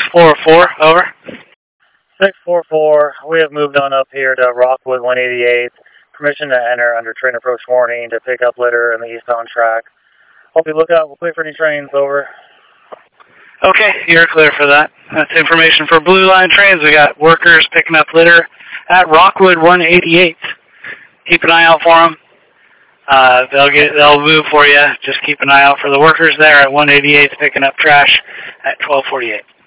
644, over. 644, we have moved on up here to Rockwood 188th. Permission to enter under train approach warning to pick up litter in the eastbound track. Hope you look out. We'll wait for any trains, over. Okay, you're clear for that. That's information for Blue Line trains. We got workers picking up litter at Rockwood 188th. Keep an eye out for them. They'll move for you. Just keep an eye out for the workers there at 188th picking up trash at 1248.